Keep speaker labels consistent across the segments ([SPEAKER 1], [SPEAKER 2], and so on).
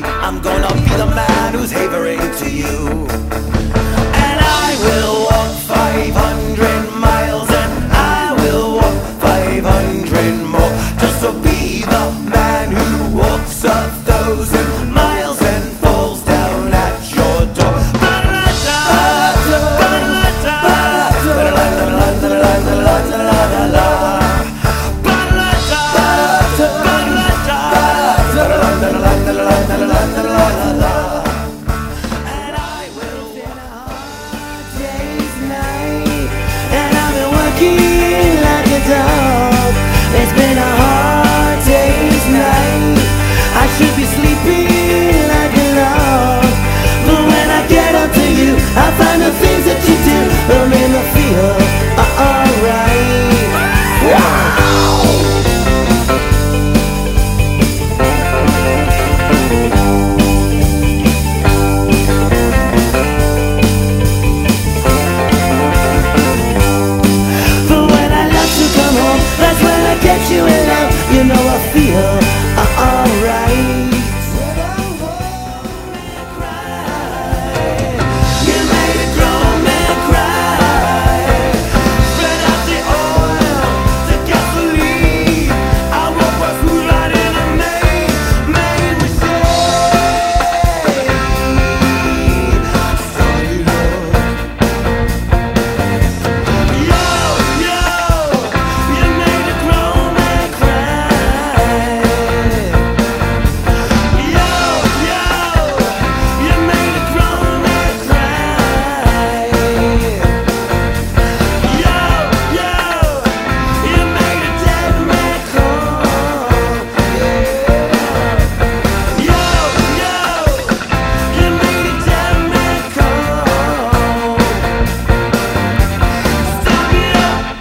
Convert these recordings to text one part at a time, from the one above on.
[SPEAKER 1] I'm gonna be the man who's havering to you. And I will walk 500 miles, and I will walk 500 more, just to be the man who walks 1,000 miles and falls down at your door. And I will spend a hard day's night, and I've been working like a dog. It's been a hard day's night. I should be sleeping like a log, but when I get up to you, I find the things that you do make me feel alright. Wow. That's when I get you in love, you know I feel alright. You made a grown man cry. Spread out the oil, the gasoline. I want my food right in a made machine. Sorry, Lord. You made a grown man cry. You made a grown man cry. You made a dead man cry. You made a dead man cry. Stop it up.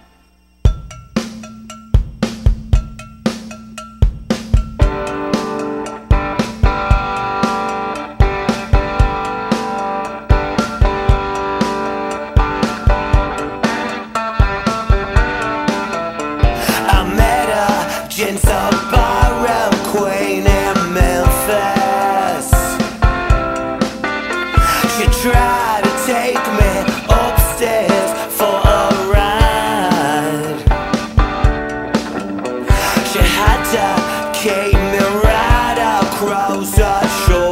[SPEAKER 1] I met her gents up around Queen in Memphis. She tried to take me upstairs for a ride. She had to keep me right across her shoulder.